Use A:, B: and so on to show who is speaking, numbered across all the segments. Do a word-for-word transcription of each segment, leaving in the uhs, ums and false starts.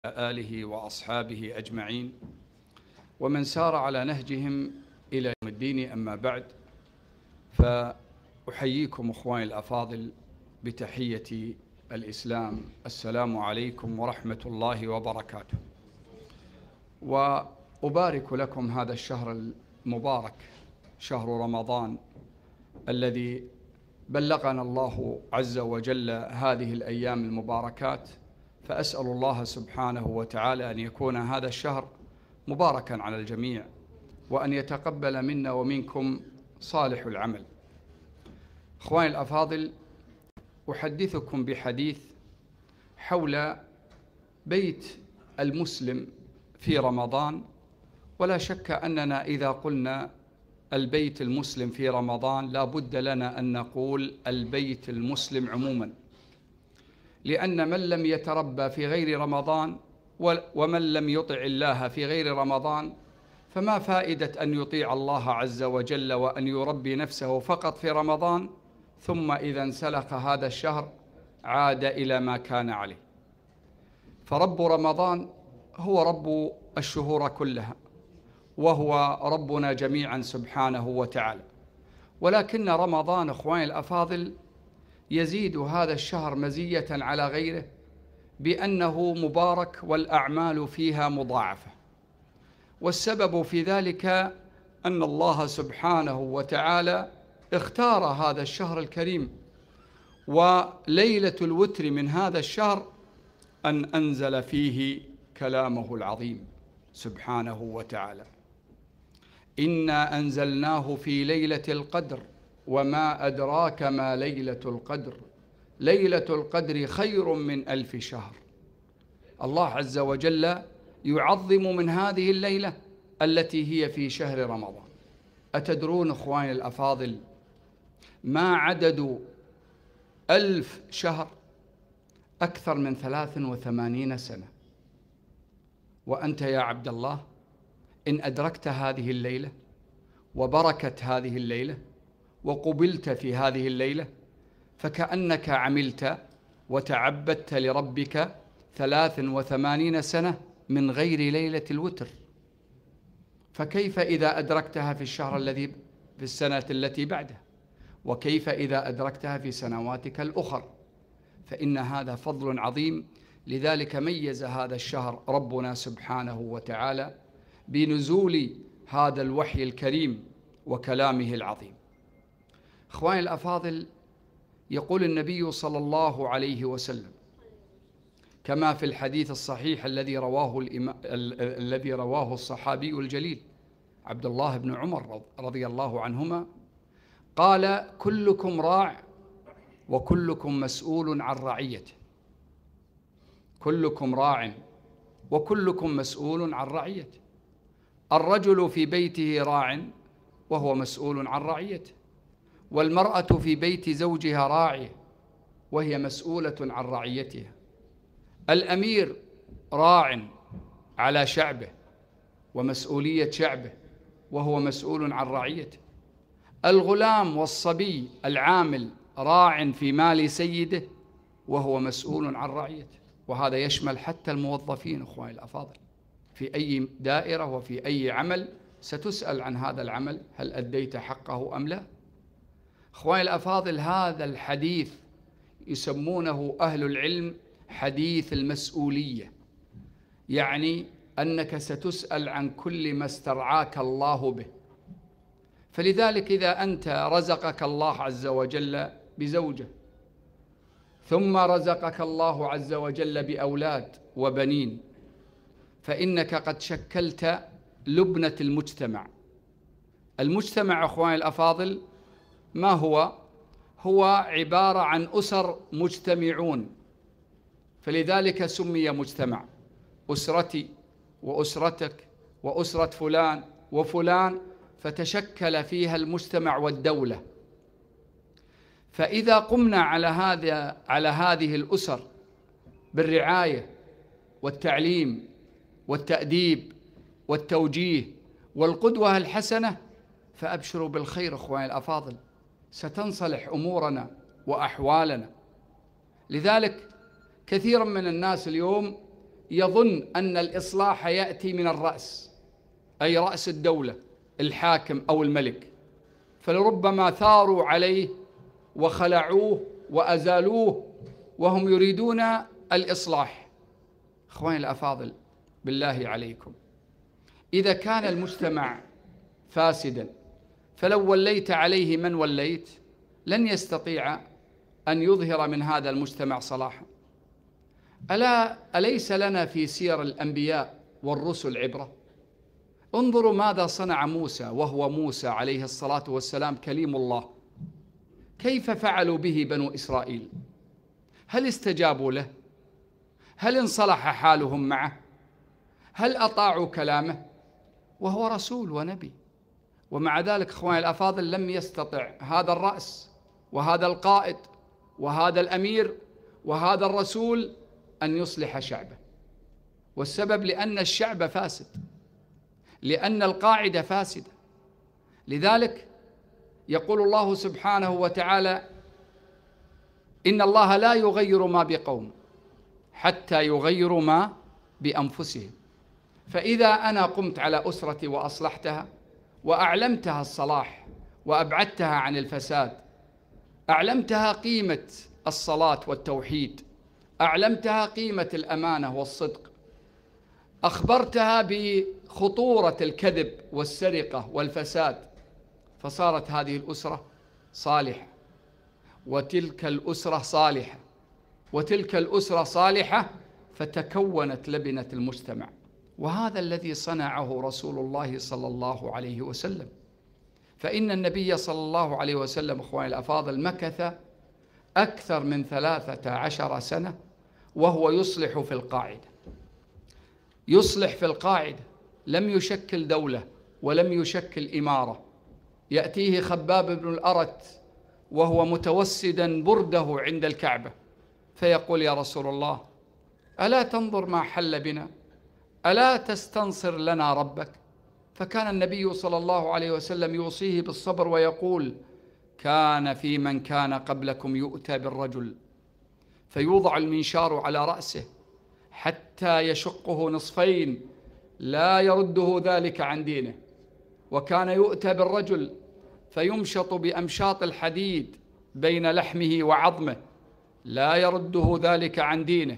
A: آله وأصحابه أجمعين ومن سار على نهجهم إلى يوم الدين. أما بعد، فأحييكم أخواني الأفاضل بتحية الإسلام. السلام عليكم ورحمة الله وبركاته. وأبارك لكم هذا الشهر المبارك، شهر رمضان، الذي بلغنا الله عز وجل هذه الأيام المباركات. فأسأل الله سبحانه وتعالى أن يكون هذا الشهر مباركا على الجميع، وأن يتقبل منا ومنكم صالح العمل. أخواني الأفاضل، أحدثكم بحديث حول بيت المسلم في رمضان. ولا شك أننا إذا قلنا البيت المسلم في رمضان لا بد لنا أن نقول البيت المسلم عموما، لأن من لم يتربى في غير رمضان ومن لم يطع الله في غير رمضان فما فائدة أن يطيع الله عز وجل وأن يربي نفسه فقط في رمضان، ثم إذا انسلخ هذا الشهر عاد إلى ما كان عليه. فرب رمضان هو رب الشهور كلها، وهو ربنا جميعا سبحانه وتعالى. ولكن رمضان أخواني الأفاضل يزيد هذا الشهر مزية على غيره بأنه مبارك والأعمال فيها مضاعفة. والسبب في ذلك أن الله سبحانه وتعالى اختار هذا الشهر الكريم، وليلة الوتر من هذا الشهر أن أنزل فيه كلامه العظيم سبحانه وتعالى: إنا أنزلناه في ليلة القدر وما أدراك ما ليلة القدر ليلة القدر خير من ألف شهر. الله عز وجل يعظم من هذه الليلة التي هي في شهر رمضان. أتدرون أخواني الأفاضل ما عدد ألف شهر؟ أكثر من ثلاث وثمانين سنة. وأنت يا عبد الله إن أدركت هذه الليلة وبركت هذه الليلة وقبلت في هذه الليلة فكأنك عملت وتعبدت لربك ثلاث وثمانين سنة من غير ليلة الوتر. فكيف إذا أدركتها في الشهر الذي في السنة التي بعده؟ وكيف إذا أدركتها في سنواتك الأخر؟ فإن هذا فضل عظيم. لذلك ميز هذا الشهر ربنا سبحانه وتعالى بنزول هذا الوحي الكريم وكلامه العظيم. إخواني الأفاضل، يقول النبي صلى الله عليه وسلم كما في الحديث الصحيح الذي رواه الإمام الذي رواه الصحابي الجليل عبد الله بن عمر رضي الله عنهما، قال: كلكم راع وكلكم مسؤول عن رعيته. كلكم راع وكلكم مسؤول عن رعيته. الرجل في بيته راع وهو مسؤول عن رعيته، والمرأة في بيت زوجها راعية وهي مسؤولة عن رعيتها. الأمير راع على شعبه ومسؤولية شعبه وهو مسؤول عن رعيته. الغلام والصبي العامل راع في مال سيده وهو مسؤول عن رعيته. وهذا يشمل حتى الموظفين أخواني الأفاضل، في أي دائرة وفي أي عمل ستسأل عن هذا العمل، هل أديت حقه أم لا؟ أخواني الأفاضل، هذا الحديث يسمونه أهل العلم حديث المسؤولية، يعني أنك ستسأل عن كل ما استرعاك الله به. فلذلك إذا أنت رزقك الله عز وجل بزوجة، ثم رزقك الله عز وجل بأولاد وبنين، فإنك قد شكلت لبنة المجتمع. المجتمع أخواني الأفاضل ما هو؟ هو عبارة عن أسر مجتمعون، فلذلك سمي مجتمع. أسرتي وأسرتك وأسرة فلان وفلان، فتشكل فيها المجتمع والدولة. فإذا قمنا على هذا على هذه الأسر بالرعاية والتعليم والتأديب والتوجيه والقدوة الحسنة، فأبشروا بالخير أخواني الأفاضل، ستنصلح أمورنا وأحوالنا. لذلك كثيرا من الناس اليوم يظن أن الإصلاح يأتي من الرأس، أي رأس الدولة الحاكم أو الملك، فلربما ثاروا عليه وخلعوه وأزالوه وهم يريدون الإصلاح. أخواني الأفاضل، بالله عليكم، إذا كان المجتمع فاسدا فلو وليت عليه من وليت لن يستطيع أن يظهر من هذا المجتمع صلاحا. ألا أليس لنا في سير الأنبياء والرسل عبرة؟ انظروا ماذا صنع موسى وهو موسى عليه الصلاة والسلام كليم الله، كيف فعلوا به بنو إسرائيل؟ هل استجابوا له؟ هل انصلح حالهم معه؟ هل أطاعوا كلامه؟ وهو رسول ونبي، ومع ذلك أخواني الأفاضل لم يستطع هذا الرأس وهذا القائد وهذا الأمير وهذا الرسول أن يصلح شعبه. والسبب لأن الشعب فاسد، لأن القاعدة فاسدة. لذلك يقول الله سبحانه وتعالى: إن الله لا يغير ما بقوم حتى يغيروا ما بأنفسهم. فإذا أنا قمت على أسرتي وأصلحتها وأعلمتها الصلاح وأبعدتها عن الفساد، أعلمتها قيمة الصلاة والتوحيد، أعلمتها قيمة الأمانة والصدق، أخبرتها بخطورة الكذب والسرقة والفساد، فصارت هذه الأسرة صالحة، وتلك الأسرة صالحة، وتلك الأسرة صالحة، فتكونت لبنة المجتمع. وهذا الذي صنعه رسول الله صلى الله عليه وسلم. فإن النبي صلى الله عليه وسلم أخواني الأفاضل مكث أكثر من ثلاثة عشر سنة وهو يصلح في القاعدة، يصلح في القاعدة، لم يشكل دولة ولم يشكل إمارة. يأتيه خباب بن الأرت وهو متوسدا برده عند الكعبة فيقول: يا رسول الله، ألا تنظر ما حل بنا؟ ألا تستنصر لنا ربك؟ فكان النبي صلى الله عليه وسلم يوصيه بالصبر ويقول: كان في من كان قبلكم يؤتى بالرجل فيوضع المنشار على رأسه حتى يشقه نصفين لا يرده ذلك عن دينه، وكان يؤتى بالرجل فيمشط بأمشاط الحديد بين لحمه وعظمه لا يرده ذلك عن دينه.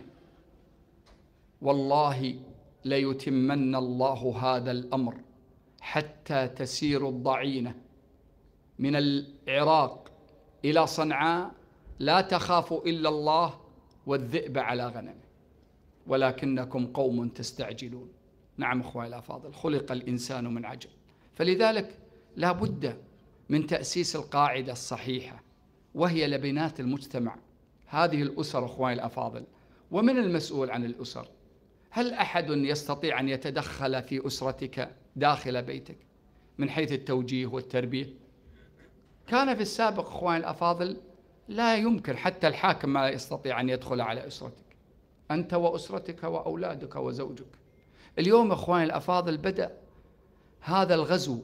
A: والله ليتمن الله هذا الأمر حتى تسير الضعينة من العراق إلى صنعاء لا تخاف إلا الله والذئب على غنمه، ولكنكم قوم تستعجلون. نعم أخواني الأفاضل، خلق الإنسان من عجل. فلذلك لا بد من تأسيس القاعدة الصحيحة وهي لبنات المجتمع، هذه الأسر أخواني الأفاضل. ومن المسؤول عن الأسر؟ هل أحد يستطيع أن يتدخل في أسرتك داخل بيتك من حيث التوجيه والتربية؟ كان في السابق أخواني الأفاضل لا يمكن، حتى الحاكم ما يستطيع أن يدخل على أسرتك، أنت وأسرتك وأولادك وزوجك. اليوم أخواني الأفاضل بدأ هذا الغزو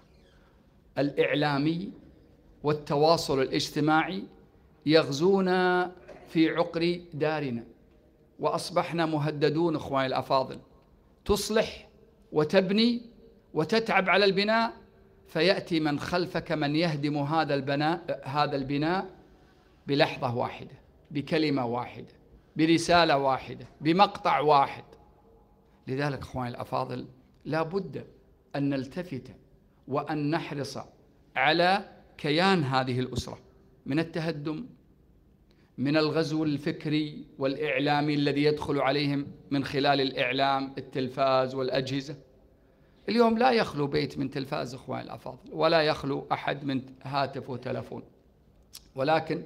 A: الإعلامي والتواصل الاجتماعي يغزونا في عقر دارنا، وأصبحنا مهددون أخواني الأفاضل. تصلح وتبني وتتعب على البناء، فيأتي من خلفك من يهدم هذا البناء هذا البناء بلحظة واحدة، بكلمة واحدة، برسالة واحدة، بمقطع واحد. لذلك أخواني الأفاضل لا بد أن نلتفت وأن نحرص على كيان هذه الأسرة من التهدم، من الغزو الفكري والإعلامي الذي يدخل عليهم من خلال الإعلام، التلفاز والأجهزة. اليوم لا يخلو بيت من تلفاز أخواني الأفاضل، ولا يخلو أحد من هاتف وتلفون، ولكن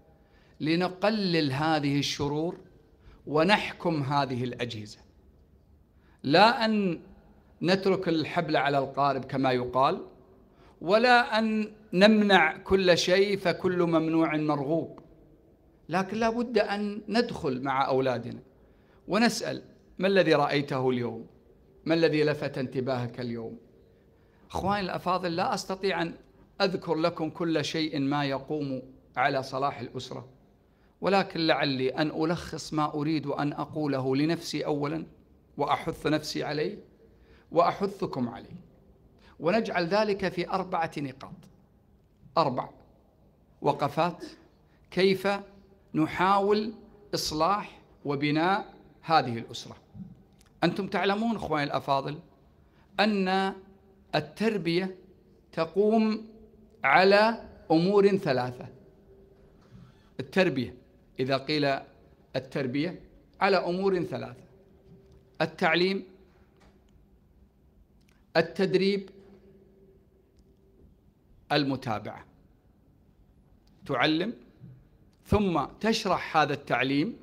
A: لنقلل هذه الشرور ونحكم هذه الأجهزة، لا أن نترك الحبل على القارب كما يقال، ولا أن نمنع كل شيء فكل ممنوع مرغوب، لكن لا بد أن ندخل مع أولادنا ونسأل: ما الذي رأيته اليوم؟ ما الذي لفت انتباهك اليوم؟ أخواني الأفاضل، لا أستطيع أن أذكر لكم كل شيء ما يقوم على صلاح الأسرة، ولكن لعلي أن ألخص ما أريد أن أقوله لنفسي أولا وأحث نفسي عليه وأحثكم عليه، ونجعل ذلك في أربعة نقاط، أربع وقفات كيف نحاول إصلاح وبناء هذه الأسرة. أنتم تعلمون أخواني الأفاضل أن التربية تقوم على أمور ثلاثة. التربية إذا قيل التربية على أمور ثلاثة: التعليم، التدريب، المتابعة. تعلم ثم تشرح هذا التعليم،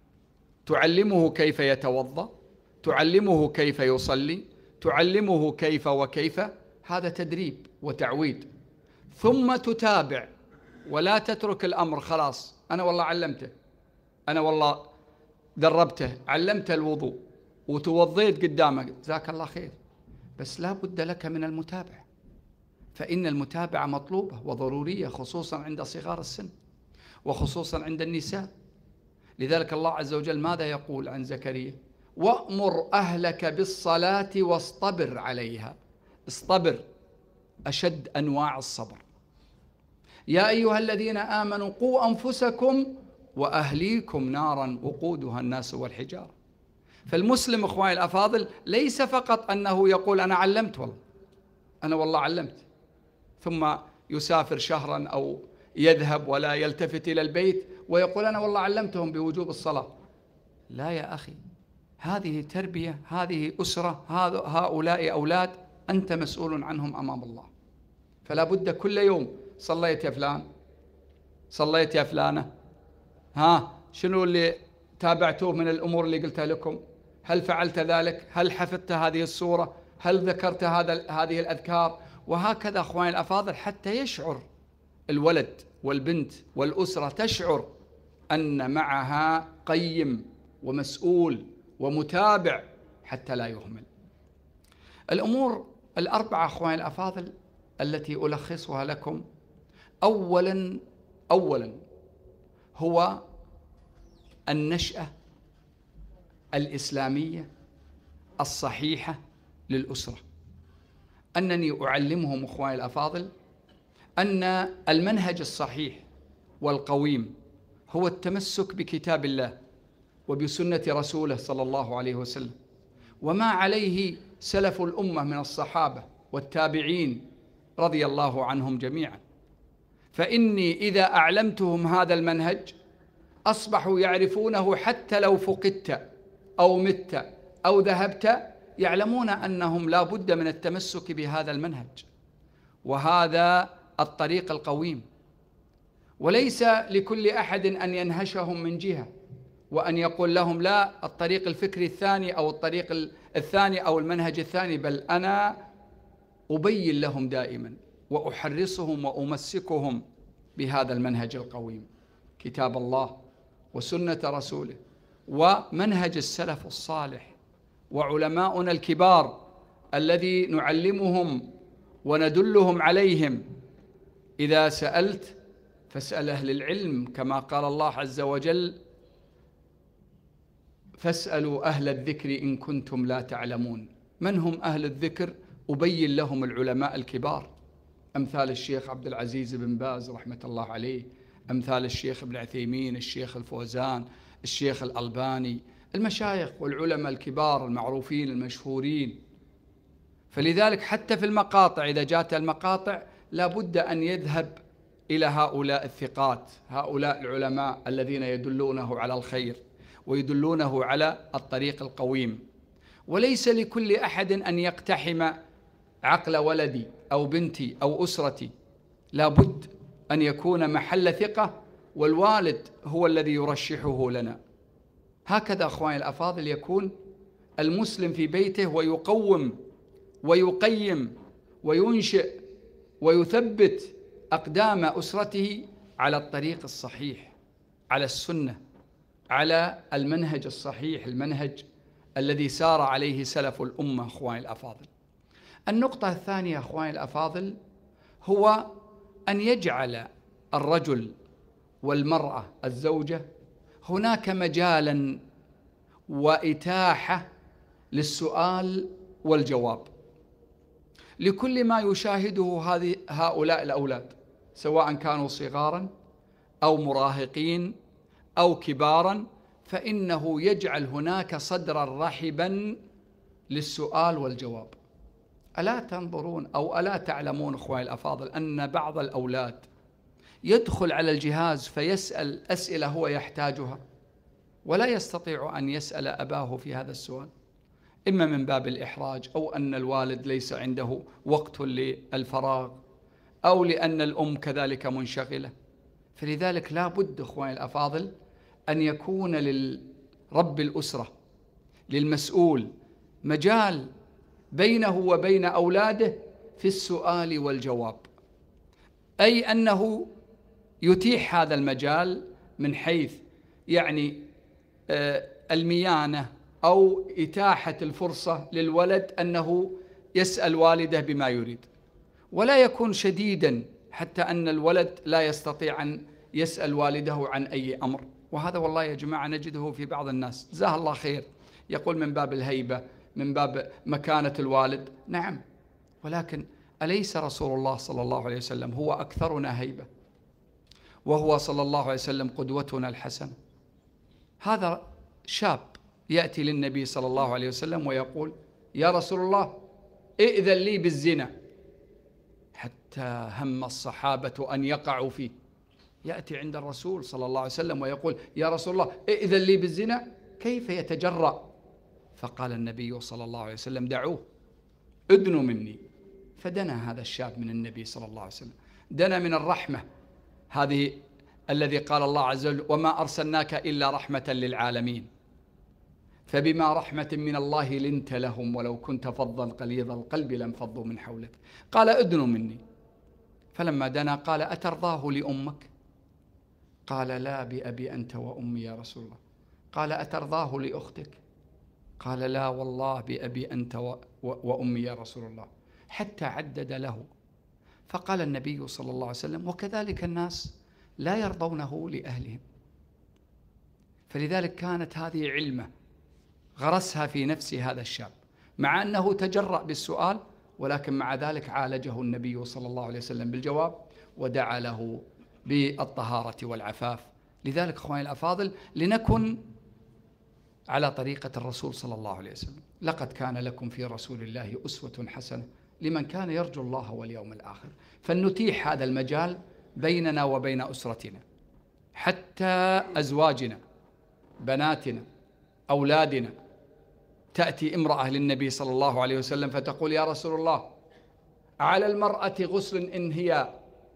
A: تعلمه كيف يتوضأ، تعلمه كيف يصلي، تعلمه كيف وكيف، هذا تدريب وتعويد. ثم تتابع، ولا تترك الأمر خلاص أنا والله علمته، أنا والله دربته، علمته الوضوء وتوضيت قدامك، جزاك الله خير، بس لا بد لك من المتابعة، فإن المتابعة مطلوبة وضرورية خصوصا عند صغار السن وخصوصا عند النساء. لذلك الله عز وجل ماذا يقول عن زكريا؟ وأمر أهلك بالصلاة واصطبر عليها. اصطبر أشد أنواع الصبر. يا أيها الذين آمنوا قوا أنفسكم وأهليكم نارا وقودها الناس والحجارة. فالمسلم أخواني الأفاضل ليس فقط أنه يقول أنا علمت، والله أنا والله علمت، ثم يسافر شهرا أو يذهب ولا يلتفت إلى البيت ويقول أنا والله علمتهم بوجوب الصلاة. لا يا أخي، هذه تربية، هذه أسرة، هؤلاء أولاد أنت مسؤول عنهم أمام الله. فلا بد كل يوم صليت يا فلان، صليت يا فلانة، ها شنو اللي تابعتوه من الأمور اللي قلتها لكم؟ هل فعلت ذلك؟ هل حفظت هذه السورة؟ هل ذكرت هذا هذه الأذكار؟ وهكذا أخواني الأفاضل، حتى يشعر الولد والبنت والأسرة، تشعر أن معها قيم ومسؤول ومتابع حتى لا يهمل. الأمور الأربعة أخواني الأفاضل التي ألخصها لكم: أولا أولا هو النشأة الإسلامية الصحيحة للأسرة، أنني أعلمهم أخواني الأفاضل أن المنهج الصحيح والقويم هو التمسك بكتاب الله وبسنة رسوله صلى الله عليه وسلم، وما عليه سلف الأمة من الصحابة والتابعين رضي الله عنهم جميعا. فإني إذا أعلمتهم هذا المنهج أصبحوا يعرفونه، حتى لو فقدت أو مت أو ذهبت يعلمون أنهم لا بد من التمسك بهذا المنهج وهذا الطريق القويم. وليس لكل أحد أن ينهشهم من جهة وأن يقول لهم لا الطريق الفكري الثاني أو الطريق الثاني أو المنهج الثاني، بل أنا أبين لهم دائما وأحرصهم وأمسكهم بهذا المنهج القويم، كتاب الله وسنة رسوله ومنهج السلف الصالح وعلماؤنا الكبار الذي نعلمهم وندلهم عليهم. إذا سألت فاسأل أهل العلم، كما قال الله عز وجل: فاسألوا أهل الذكر إن كنتم لا تعلمون. من هم أهل الذكر؟ أبين لهم العلماء الكبار، أمثال الشيخ عبد العزيز بن باز رحمة الله عليه، أمثال الشيخ ابن عثيمين، الشيخ الفوزان، الشيخ الألباني، المشايخ والعلماء الكبار المعروفين المشهورين. فلذلك حتى في المقاطع إذا جاءت المقاطع لا بد أن يذهب إلى هؤلاء الثقات، هؤلاء العلماء الذين يدلونه على الخير ويدلونه على الطريق القويم. وليس لكل أحد أن يقتحم عقل ولدي أو بنتي أو أسرتي، لا بد أن يكون محل ثقة والوالد هو الذي يرشحه لنا. هكذا أخواني الأفاضل يكون المسلم في بيته ويقوم ويقيم وينشئ ويثبت أقدام أسرته على الطريق الصحيح، على السنة، على المنهج الصحيح، المنهج الذي سار عليه سلف الأمة أخواني الأفاضل. النقطة الثانية أخواني الأفاضل هو أن يجعل الرجل والمرأة الزوجة هناك مجالا وإتاحة للسؤال والجواب لكل ما يشاهده هذه هؤلاء الأولاد، سواء كانوا صغارا أو مراهقين أو كبارا، فإنه يجعل هناك صدرا رحبا للسؤال والجواب. ألا تنظرون أو ألا تعلمون أخواني الأفاضل أن بعض الأولاد يدخل على الجهاز فيسأل أسئلة هو يحتاجها ولا يستطيع أن يسأل أباه في هذا السؤال، إما من باب الإحراج أو أن الوالد ليس عنده وقت للفراغ أو لأن الأم كذلك منشغلة. فلذلك لا بد أخواني الأفاضل أن يكون للرب الأسرة للمسؤول مجال بينه وبين أولاده في السؤال والجواب، أي أنه يتيح هذا المجال من حيث يعني الميانة أو إتاحة الفرصة للولد أنه يسأل والده بما يريد، ولا يكون شديدا حتى أن الولد لا يستطيع أن يسأل والده عن أي أمر. وهذا والله يا جماعة نجده في بعض الناس، جزاه الله خير، يقول من باب الهيبة، من باب مكانة الوالد. نعم، ولكن أليس رسول الله صلى الله عليه وسلم هو أكثرنا هيبة، وهو صلى الله عليه وسلم قدوتنا الحسنة؟ هذا شاب يأتي للنبي صلى الله عليه وسلم ويقول يا رسول الله ائذن لي بالزنا، حتى هم الصحابة أن يقعوا فيه. يأتي عند الرسول صلى الله عليه وسلم ويقول يا رسول الله ائذن لي بالزنا، كيف يتجرأ؟ فقال النبي صلى الله عليه وسلم دعوه، ادنوا مني. فدنا هذا الشاب من النبي صلى الله عليه وسلم، دنا من الرحمة هذه الذي قال الله عز وجل وما أرسلناك إلا رحمة للعالمين، فبما رحمة من الله لنت لهم ولو كنت فظا غليظ القلب لانفضوا من حولك. قال ادنوا مني. فلما دنا قال أترضاه لأمك؟ قال لا، بأبي أنت وأمي يا رسول الله. قال أترضاه لأختك؟ قال لا والله بأبي أنت وأمي يا رسول الله، حتى عدد له. فقال النبي صلى الله عليه وسلم وكذلك الناس لا يرضونه لأهلهم. فلذلك كانت هذه علمة غرسها في نفس هذا الشاب، مع أنه تجرأ بالسؤال، ولكن مع ذلك عالجه النبي صلى الله عليه وسلم بالجواب ودعا له بالطهارة والعفاف. لذلك أخواني الأفاضل لنكن على طريقة الرسول صلى الله عليه وسلم. لقد كان لكم في رسول الله أسوة حسنة لمن كان يرجو الله واليوم الآخر. فلنتيح هذا المجال بيننا وبين أسرتنا، حتى أزواجنا، بناتنا، أولادنا. تأتي امرأة للنبي صلى الله عليه وسلم فتقول يا رسول الله على المرأة غسل إن هي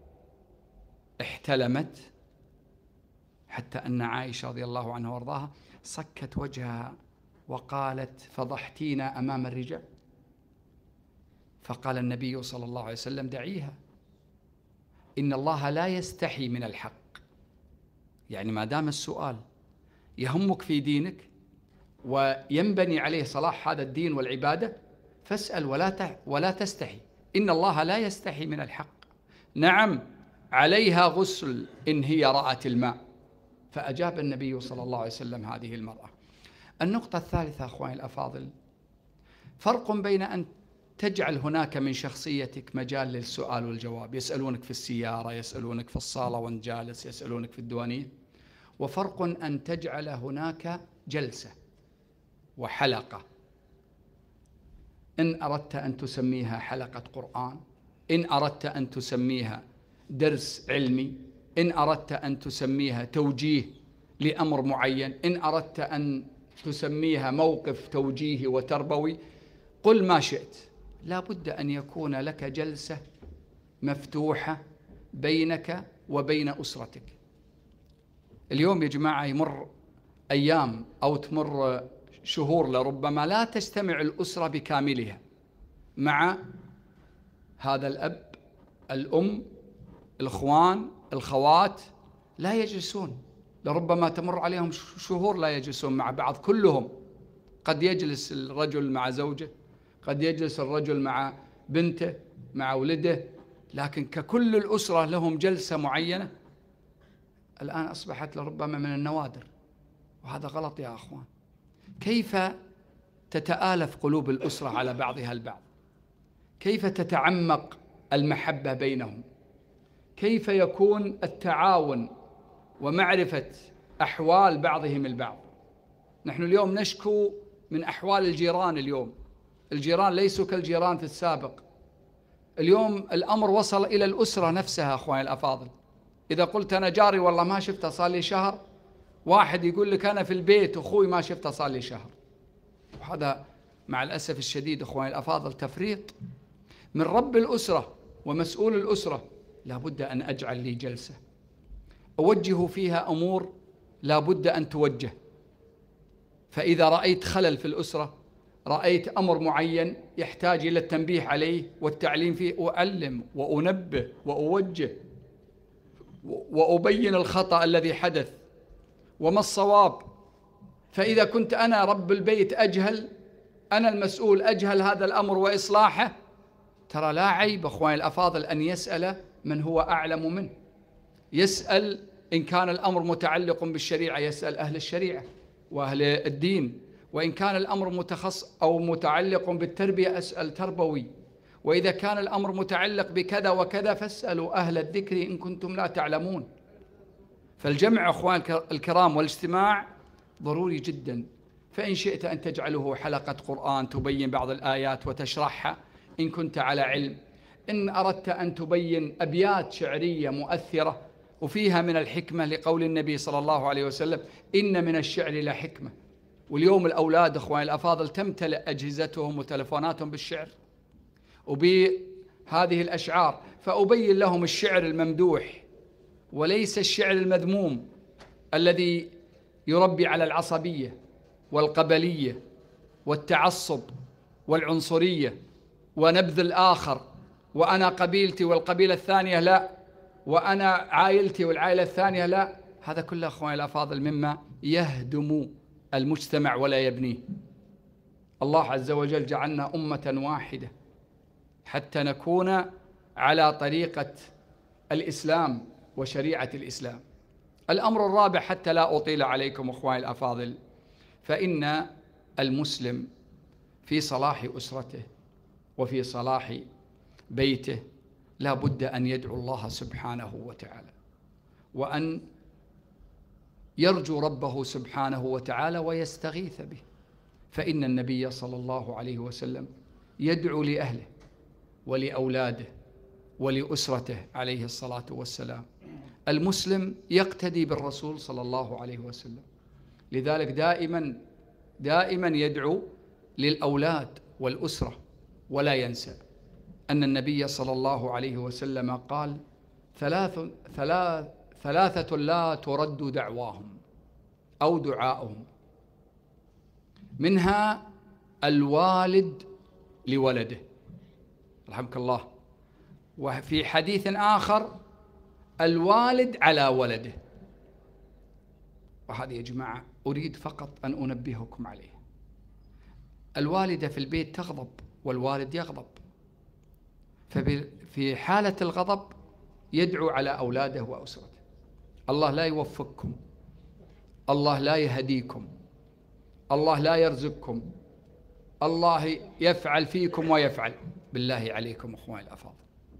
A: احتلمت، حتى أن عائشة رضي الله عنها وارضاها صكت وجهها وقالت فضحتينا أمام الرجال. فقال النبي صلى الله عليه وسلم دعيها، إن الله لا يستحي من الحق. يعني ما دام السؤال يهمك في دينك وينبني عليه صلاح هذا الدين والعبادة فاسأل ولا ولا تستحي، إن الله لا يستحي من الحق. نعم عليها غسل إن هي رأت الماء. فأجاب النبي صلى الله عليه وسلم هذه المرأة. النقطة الثالثة أخواني الأفاضل، فرق بين أن تجعل هناك من شخصيتك مجال للسؤال والجواب، يسألونك في السيارة، يسألونك في الصالة وانت جالس، يسألونك في الديوانية، وفرق أن تجعل هناك جلسة وحلقة، إن أردت أن تسميها حلقة قرآن، إن أردت أن تسميها درس علمي، إن أردت أن تسميها توجيه لأمر معين، إن أردت أن تسميها موقف توجيهي وتربوي، قل ما شئت. لا بد أن يكون لك جلسة مفتوحة بينك وبين أسرتك. اليوم يا جماعة يمر أيام أو تمر شهور لربما لا تجتمع الأسرة بكاملها مع هذا الأب، الأم، الإخوان، الخوات، لا يجلسون. لربما تمر عليهم شهور لا يجلسون مع بعض كلهم. قد يجلس الرجل مع زوجه، قد يجلس الرجل مع بنته، مع ولده، لكن ككل الأسرة لهم جلسة معينة الآن أصبحت لربما من النوادر، وهذا غلط يا أخوان. كيف تتآلف قلوب الأسرة على بعضها البعض؟ كيف تتعمق المحبة بينهم؟ كيف يكون التعاون ومعرفة أحوال بعضهم البعض؟ نحن اليوم نشكو من أحوال الجيران. اليوم الجيران ليسوا كالجيران في السابق. اليوم الأمر وصل إلى الأسرة نفسها. أخواني الأفاضل، إذا قلت أنا جاري والله ما شفته صار لي شهر، واحد يقول لك أنا في البيت أخوي ما شفته صار لي شهر. وهذا مع الأسف الشديد أخواني الأفاضل تفريط من رب الأسرة ومسؤول الأسرة. لابد أن أجعل لي جلسة أوجه فيها أمور لابد أن توجه. فإذا رأيت خلل في الأسرة، رأيت أمر معين يحتاج إلى التنبيه عليه والتعليم فيه، أعلم وأنبه وأوجه وأبين الخطأ الذي حدث وما الصواب. فإذا كنت أنا رب البيت أجهل، أنا المسؤول أجهل هذا الأمر وإصلاحه، ترى لا عيب أخواني الأفاضل أن يسأل من هو أعلم منه. يسأل إن كان الأمر متعلق بالشريعة يسأل أهل الشريعة وأهل الدين، وإن كان الأمر متخصص أو متعلق بالتربية أسأل تربوي، وإذا كان الأمر متعلق بكذا وكذا فاسألوا أهل الذكر إن كنتم لا تعلمون. فالجمع أخوان الكرام والاجتماع ضروري جدا. فإن شئت أن تجعله حلقة قرآن تبين بعض الآيات وتشرحها إن كنت على علم، إن أردت أن تبين أبيات شعرية مؤثرة وفيها من الحكمة لقول النبي صلى الله عليه وسلم إن من الشعر لحكمة. واليوم الأولاد أخواني الأفاضل تمتلئ أجهزتهم وتلفوناتهم بالشعر وبهذه الأشعار، فأبين لهم الشعر الممدوح وليس الشعر المذموم الذي يربي على العصبية والقبلية والتعصب والعنصرية ونبذ الآخر، وأنا قبيلتي والقبيلة الثانية لا، وأنا عائلتي والعائلة الثانية لا. هذا كله أخواني الأفاضل مما يهدم المجتمع ولا يبنيه. الله عز وجل جعلنا أمة واحدة حتى نكون على طريقة الإسلام وشريعة الإسلام. الأمر الرابع حتى لا أطيل عليكم أخواني الأفاضل، فإن المسلم في صلاح أسرته وفي صلاح بيته لا بد أن يدعو الله سبحانه وتعالى، وأن يرجو ربه سبحانه وتعالى ويستغيث به. فإن النبي صلى الله عليه وسلم يدعو لأهله ولأولاده ولأسرته عليه الصلاة والسلام. المسلم يقتدي بالرسول صلى الله عليه وسلم، لذلك دائما دائما يدعو للأولاد والأسرة، ولا ينسى أن النبي صلى الله عليه وسلم قال ثلاث ثلاث ثلاثة لا ترد دعواهم أو دعاؤهم، منها الوالد لولده رحمك الله، وفي حديث آخر الوالد على ولده. وهذه يا جماعة أريد فقط أن أنبهكم عليه. الوالدة في البيت تغضب والوالد يغضب، ففي حالة الغضب يدعو على أولاده وأسرته. الله لا يوفقكم، الله لا يهديكم، الله لا يرزقكم، الله يفعل فيكم ويفعل. بالله عليكم أخواني الأفاضل،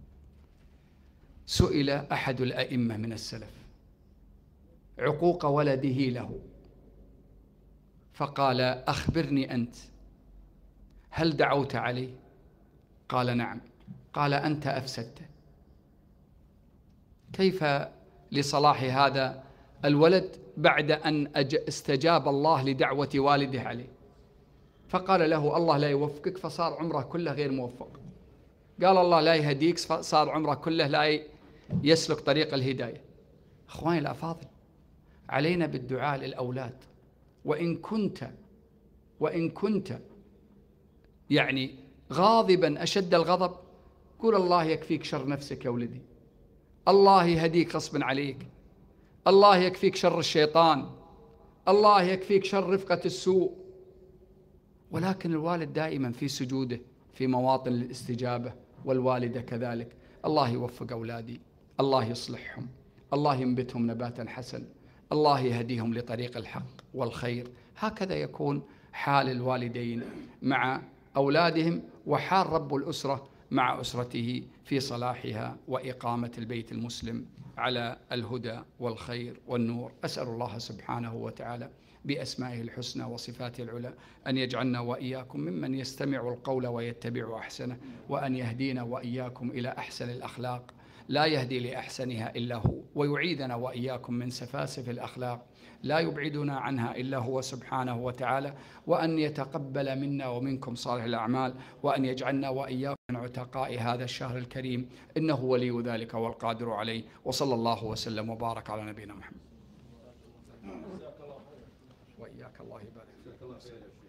A: سئل أحد الأئمة من السلف عقوق ولده له، فقال أخبرني أنت، هل دعوت عليه؟ قال نعم. قال أنت أفسدته. كيف لصلاح هذا الولد بعد أن استجاب الله لدعوة والده عليه؟ فقال له الله لا يوفقك، فصار عمره كله غير موفق. قال الله لا يهديك، صار عمره كله لا يسلك طريق الهداية. أخواني الأفاضل، علينا بالدعاء للأولاد، وإن كنت وإن كنت يعني غاضبا أشد الغضب، قول الله يكفيك شر نفسك يا ولدي، الله يهديك غصبا عليك، الله يكفيك شر الشيطان، الله يكفيك شر رفقة السوء. ولكن الوالد دائما في سجوده في مواطن الاستجابة، والوالدة كذلك. الله يوفق أولادي، الله يصلحهم، الله ينبتهم نباتا حسن، الله يهديهم لطريق الحق والخير. هكذا يكون حال الوالدين مع أولادهم وحال رب الأسرة مع أسرته في صلاحها وإقامة البيت المسلم على الهدى والخير والنور. أسأل الله سبحانه وتعالى بأسمائه الحسنى وصفاته العلى أن يجعلنا وإياكم ممن يستمع القول ويتبع أحسنه، وأن يهدينا وإياكم إلى أحسن الأخلاق لا يهدي لأحسنها إلا هو، ويعيدنا وإياكم من سفاسف الأخلاق لا يبعدنا عنها إلا هو سبحانه وتعالى، وأن يتقبل منا ومنكم صالح الأعمال، وأن يجعلنا وإياكم من عتقاء هذا الشهر الكريم، إنه ولي ذلك والقادر عليه. وصلى الله وسلم وبارك على نبينا محمد. وإياك الله يبارك فيك.